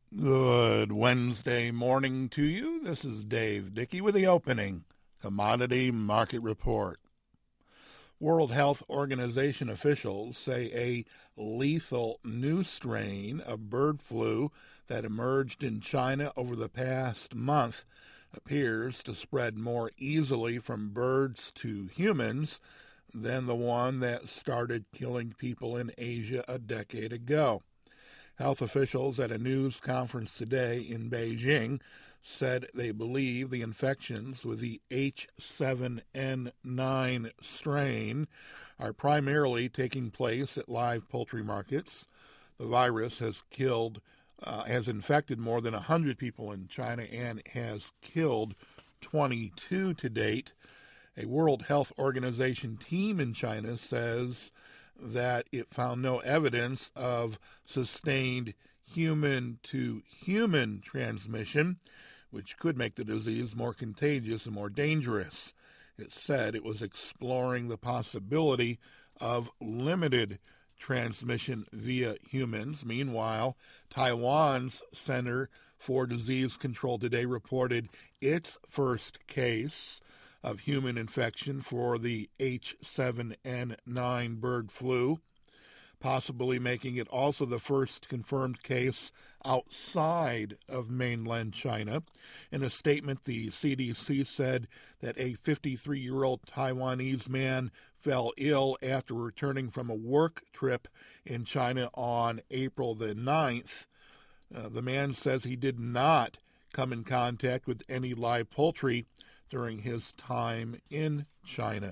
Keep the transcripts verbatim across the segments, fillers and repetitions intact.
Good Wednesday morning to you. This is Dave Dickey with the opening Commodity Market Report. World Health Organization officials say a lethal new strain of bird flu that emerged in China over the past month appears to spread more easily from birds to humans than the one that started killing people in Asia a decade ago. Health officials at a news conference today in Beijing said they believe the infections with the H seven N nine strain are primarily taking place at live poultry markets. The virus has killed, uh, has infected more than one hundred people in China and has killed twenty-two to date. A World Health Organization team in China says that it found no evidence of sustained human-to-human transmission, which could make the disease more contagious and more dangerous. It said it was exploring the possibility of limited transmission via humans. Meanwhile, Taiwan's Center for Disease Control today reported its first case of human infection for the H seven N nine bird flu, possibly making it also the first confirmed case outside of mainland China. In a statement, the C D C said that a fifty-three-year-old Taiwanese man fell ill after returning from a work trip in China on April the ninth. Uh, the man says he did not come in contact with any live poultry during his time in China.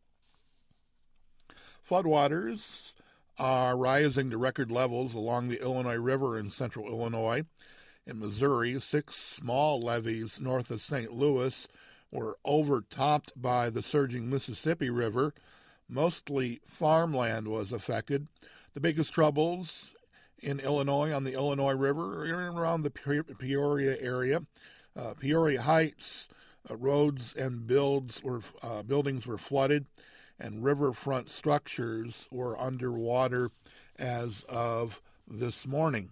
Floodwaters are rising to record levels along the Illinois River in central Illinois. In Missouri, six small levees north of Saint Louis were overtopped by the surging Mississippi River. Mostly farmland was affected. The biggest troubles in Illinois on the Illinois River are around the Peoria area. Uh, Peoria Heights, Uh, roads and builds were, uh, buildings were flooded, and riverfront structures were underwater as of this morning.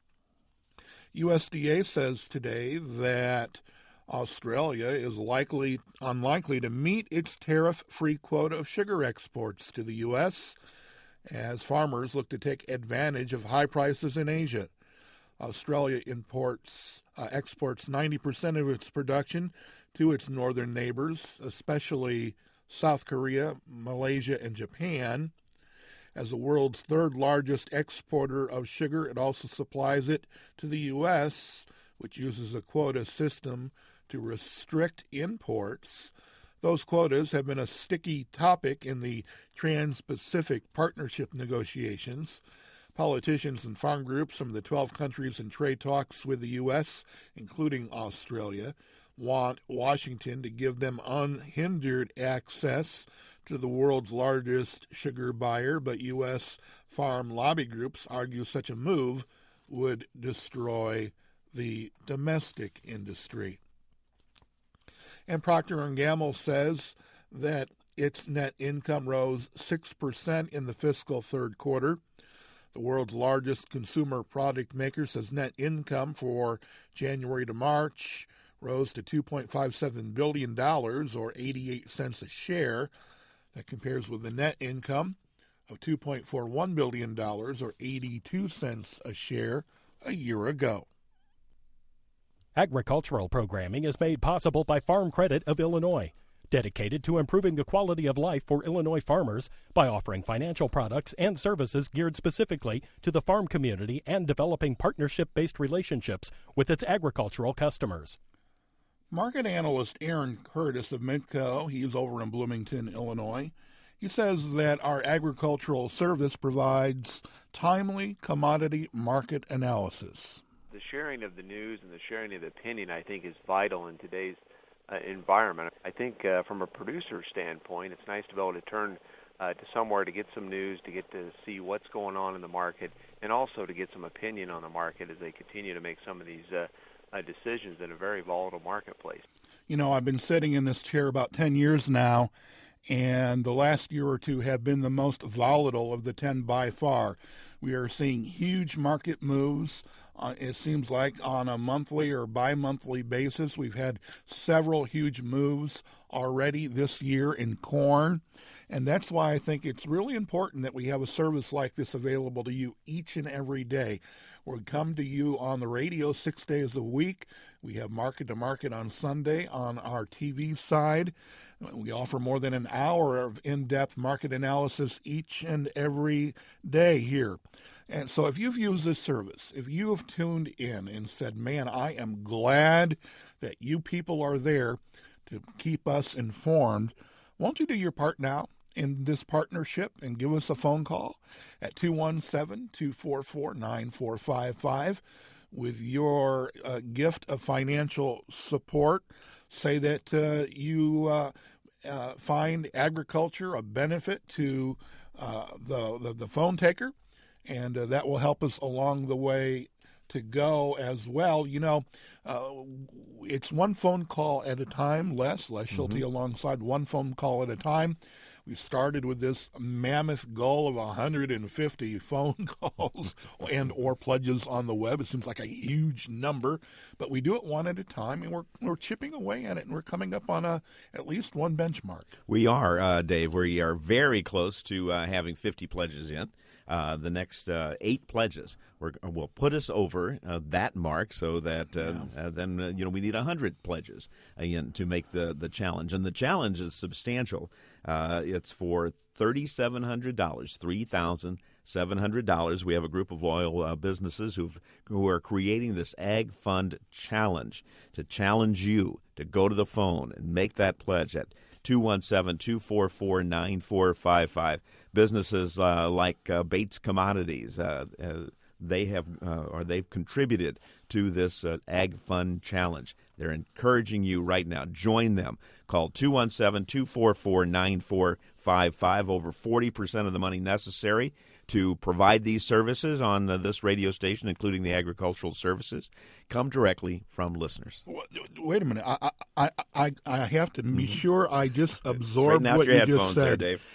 U S D A says today that Australia is likely unlikely to meet its tariff-free quota of sugar exports to the U S as farmers look to take advantage of high prices in Asia. Australia imports uh, exports ninety percent of its production to its northern neighbors, especially South Korea, Malaysia, and Japan. As the world's third largest exporter of sugar, it also supplies it to the U S, which uses a quota system to restrict imports. Those quotas have been a sticky topic in the Trans-Pacific Partnership negotiations. Politicians and farm groups from the twelve countries in trade talks with the U S, including Australia, want Washington to give them unhindered access to the world's largest sugar buyer, but U S farm lobby groups argue such a move would destroy the domestic industry. And Procter and Gamble says that its net income rose six percent in the fiscal third quarter. The world's largest consumer product maker says net income for January to March rose to two point five seven billion dollars, or eighty-eight cents a share. That compares with the net income of two point four one billion dollars, or eighty-two cents a share, a year ago. Agricultural programming is made possible by Farm Credit of Illinois, dedicated to improving the quality of life for Illinois farmers by offering financial products and services geared specifically to the farm community and developing partnership-based relationships with its agricultural customers. Market analyst Aaron Curtis of Midco, he's over in Bloomington, Illinois, he says that our agricultural service provides timely commodity market analysis. The sharing of the news and the sharing of the opinion, I think, is vital in today's uh, environment. I think uh, from a producer standpoint, it's nice to be able to turn uh, to somewhere to get some news, to get to see what's going on in the market, and also to get some opinion on the market as they continue to make some of these uh, uh, decisions in a very volatile marketplace. You know, I've been sitting in this chair about ten years now, and the last year or two have been the most volatile of the ten by far. We are seeing huge market moves. Uh, it seems like on a monthly or bi-monthly basis, we've had several huge moves already this year in corn. And that's why I think it's really important that we have a service like this available to you each and every day. We'll come to you on the radio six days a week. We have Market to Market on Sunday on our T V side. We offer more than an hour of in-depth market analysis each and every day here. And so if you've used this service, if you have tuned in and said, man, I am glad that you people are there to keep us informed, won't you do your part now in this partnership and give us a phone call at two one seven, two four four, nine four five five with your uh, gift of financial support. Say that uh, you uh, uh, find agriculture a benefit to uh, the, the the phone taker, and uh, that will help us along the way to go as well. You know, uh, it's one phone call at a time, Les, Les Schulte mm-hmm. alongside one phone call at a time. We started with this mammoth goal of one hundred fifty phone calls and or pledges on the web. It seems like a huge number, but we do it one at a time, and we're we're chipping away at it, and we're coming up on a at least one benchmark. We are, uh, Dave. We are very close to uh, having fifty pledges in. Uh, the next uh, eight pledges we're, will put us over uh, that mark, so that uh, yeah. uh, then uh, you know we need a hundred pledges again to make the, the challenge, and the challenge is substantial. Uh, it's for thirty-seven hundred dollars, three thousand seven hundred dollars. We have a group of loyal uh, businesses who've, who are creating this Ag Fund Challenge to challenge you to go to the phone and make that pledge at two one seven, two four four, nine four five five. Businesses uh, like uh, Bates Commodities, uh, uh, they have uh, or they've contributed to this uh, Ag Fund Challenge. They're encouraging you right now. Join them. Call two one seven, two four four, nine four five five. Over forty percent of the money necessary to provide these services on uh, this radio station, including the agricultural services, come directly from listeners. Wait a minute. I I I, I have to be sure I just absorb what your you just said. There, Dave.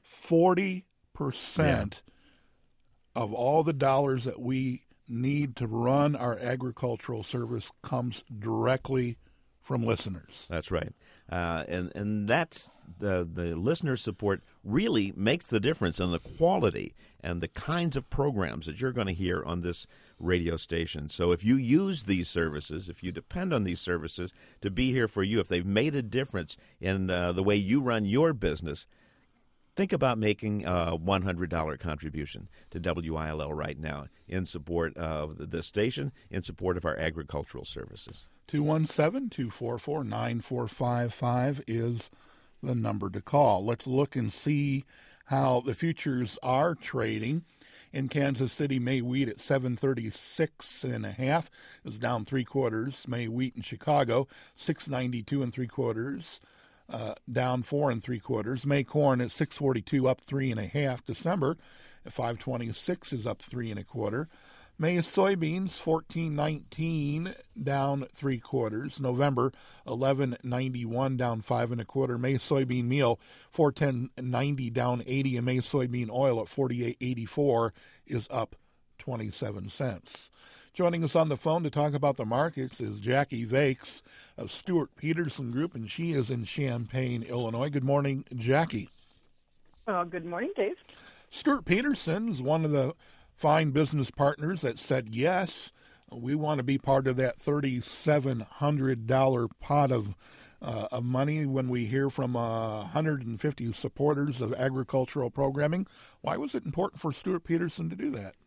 forty percent yeah. of all the dollars that we need to run our agricultural service comes directly from listeners. That's right. Uh, and and that's the the listener support really makes the difference in the quality and the kinds of programs that you're going to hear on this radio station. So if you use these services, if you depend on these services to be here for you, if they've made a difference in uh, the way you run your business, think about making a one hundred dollars contribution to W I L L right now in support of this station, in support of our agricultural services. two one seven, two four four, nine four five five is the number to call. Let's look and see how the futures are trading. In Kansas City, May wheat at seven thirty-six and a half is down three quarters. May wheat in Chicago, six ninety-two and three quarters. Uh, down four and three quarters. May corn at six forty-two, up three and a half. December at five twenty-six is up three and a quarter. May soybeans fourteen nineteen, down three quarters. November eleven ninety-one, down five and a quarter. May soybean meal four ten ninety, down eighty, and May soybean oil at forty-eight eighty-four is up twenty-seven cents. Joining us on the phone to talk about the markets is Jackie Vakes of Stewart Peterson Group, and she is in Champaign, Illinois. Good morning, Jackie. Well, good morning, Dave. Stewart Peterson is one of the fine business partners that said, yes, we want to be part of that thirty-seven hundred dollars pot of, uh, of money when we hear from uh, one hundred fifty supporters of agricultural programming. Why was it important for Stewart Peterson to do that?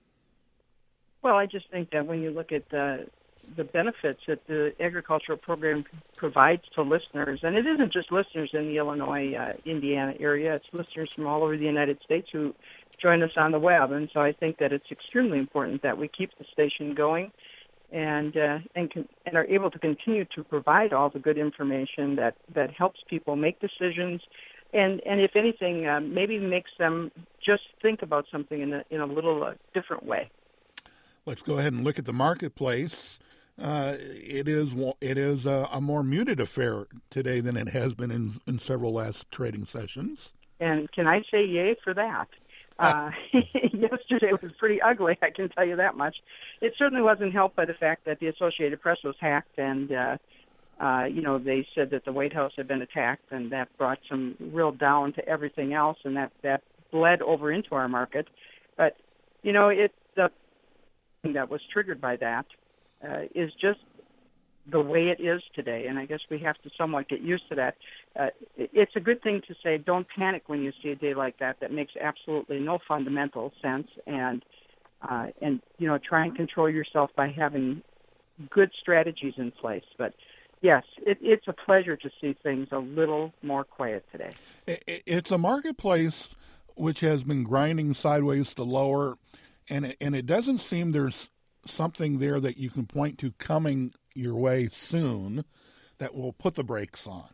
Well, I just think that when you look at the, the benefits that the agricultural program provides to listeners, and it isn't just listeners in the Illinois, uh, Indiana area, it's listeners from all over the United States who join us on the web. And so I think that it's extremely important that we keep the station going and uh, and, can, and are able to continue to provide all the good information that, that helps people make decisions and, and if anything, uh, maybe makes them just think about something in a, in a little uh, different way. Let's go ahead and look at the marketplace. Uh, it is it is a, a more muted affair today than it has been in, in several last trading sessions. And can I say yay for that? Uh, yesterday was pretty ugly, I can tell you that much. It certainly wasn't helped by the fact that the Associated Press was hacked, and uh, uh, you know, they said that the White House had been attacked, and that brought some real down to everything else, and that that bled over into our market. But you know, it the thing that was triggered by that uh, is just the way it is today, and I guess we have to somewhat get used to that. Uh, it's a good thing to say, don't panic when you see a day like that. That makes absolutely no fundamental sense, and uh, and you know, try and control yourself by having good strategies in place. But yes, it, it's a pleasure to see things a little more quiet today. It's a marketplace which has been grinding sideways to lower, and it, and it doesn't seem there's something there that you can point to coming your way soon that will put the brakes on.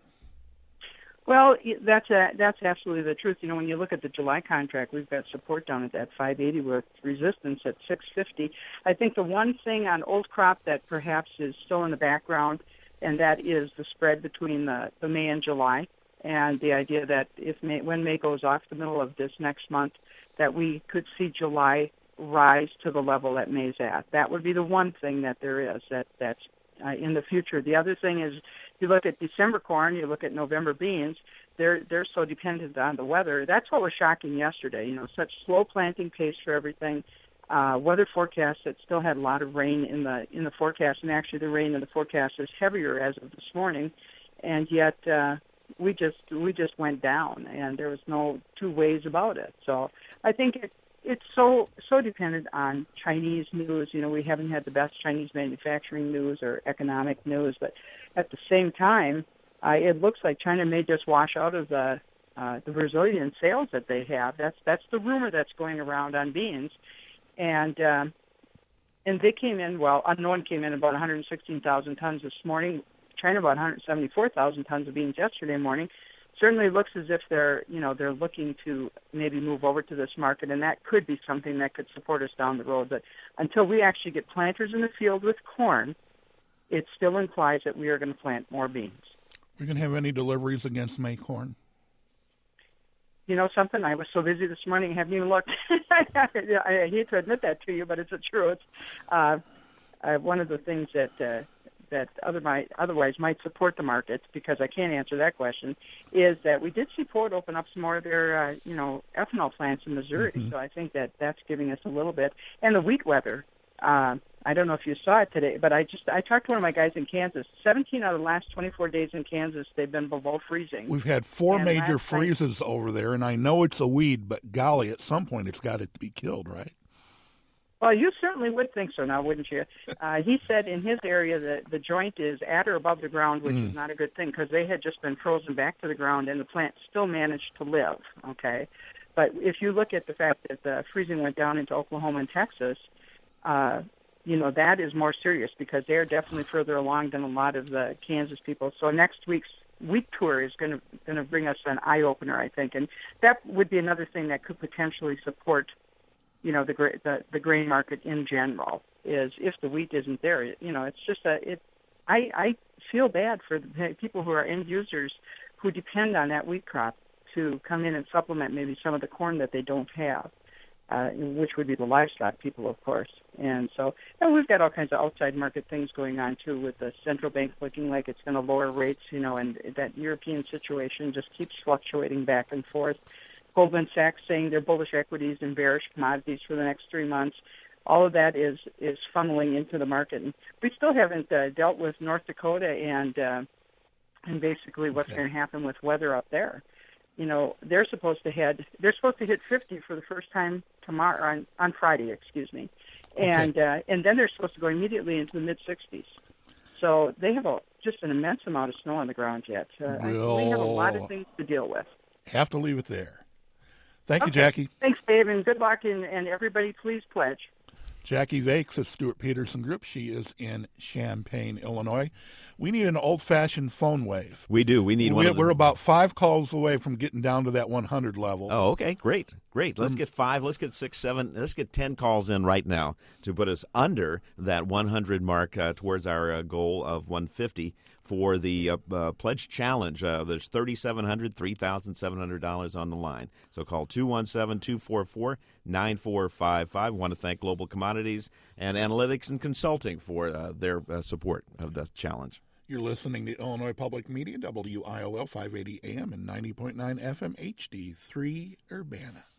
Well, that's a, that's absolutely the truth. You know, when you look at the July contract, we've got support down at that five eighty with resistance at six fifty. I think the one thing on old crop that perhaps is still in the background, and that is the spread between the, the May and July, and the idea that if May, when May goes off the middle of this next month, that we could see July rise to the level that May's at. That would be the one thing that there is that that's uh, in the future. The other thing is, you look at December corn, you look at November beans, they're they're so dependent on the weather. That's what was shocking yesterday. You know, such slow planting pace for everything. Uh, weather forecasts that still had a lot of rain in the in the forecast, and actually the rain in the forecast is heavier as of this morning, and yet uh, we just we just went down, and there was no two ways about it. So I think it. It's so so dependent on Chinese news. You know, we haven't had the best Chinese manufacturing news or economic news, but at the same time, uh, it looks like China may just wash out of the uh, the Brazilian sales that they have. That's that's the rumor that's going around on beans, and um, and they came in well. Unknown came in about one hundred sixteen thousand tons this morning. China about one hundred seventy-four thousand tons of beans yesterday morning. Certainly looks as if they're, you know, they're looking to maybe move over to this market, and that could be something that could support us down the road. But until we actually get planters in the field with corn, it still implies that we are going to plant more beans. We're going to have any deliveries against May corn? You know something? I was so busy this morning, I haven't even looked. I hate to admit that to you, but it's the truth. Uh, uh, one of the things that uh, that other might, otherwise might support the markets, because I can't answer that question, is that we did see Ford open up some more of their, uh, you know, ethanol plants in Missouri. Mm-hmm. So I think that that's giving us a little bit. And the wheat weather, uh, I don't know if you saw it today, but I just I talked to one of my guys in Kansas. seventeen out of the last twenty-four days in Kansas, they've been below freezing. We've had four and major freezes night, over there, and I know it's a weed, but golly, at some point it's got to be killed, right? Well, you certainly would think so now, wouldn't you? Uh, he said in his area that the joint is at or above the ground, which mm. is not a good thing, because they had just been frozen back to the ground, and the plant still managed to live, okay? But if you look at the fact that the freezing went down into Oklahoma and Texas, uh, you know, that is more serious, because they're definitely further along than a lot of the Kansas people. So next week's wheat tour is going to going to bring us an eye-opener, I think. And that would be another thing that could potentially support, you know, the, the the grain market in general, is if the wheat isn't there. You know, it's just a, it, I, I feel bad for the people who are end users who depend on that wheat crop to come in and supplement maybe some of the corn that they don't have, uh, which would be the livestock people, of course. And so, and we've got all kinds of outside market things going on, too, with the central bank looking like it's going to lower rates, you know, and that European situation just keeps fluctuating back and forth. Goldman Sachs saying they're bullish equities and bearish commodities for the next three months. All of that is, is funneling into the market. And we still haven't uh, dealt with North Dakota and uh, and basically what's okay. going to happen with weather up there. You know, they're supposed to head, they're supposed to hit fifty for the first time tomorrow on, on Friday, excuse me, and okay. uh, and then they're supposed to go immediately into the mid sixties. So they have a, just an immense amount of snow on the ground yet. Uh, we'll we have a lot of things to deal with. Have to leave it there. Thank okay. you, Jackie. Thanks, Dave, and good luck, and, and everybody please pledge. Jackie Vakes of Stuart Peterson Group. She is in Champaign, Illinois. We need an old-fashioned phone wave. We do. We need we, one of them. We're about five calls away from getting down to that one hundred level. Oh, okay. Great. Great. Let's get five. Let's get six, seven. Let's get ten calls in right now to put us under that one hundred mark uh, towards our uh, goal of one fifty for the uh, uh, Pledge Challenge. Uh, there's three thousand seven hundred dollars, three thousand seven hundred dollars on the line. So call two one seven, two four four, nine four five five. I want to thank Global Commodities and Analytics and Consulting for uh, their uh, support of the challenge. You're listening to Illinois Public Media, W I L L five eighty A M and ninety point nine F M H D three Urbana.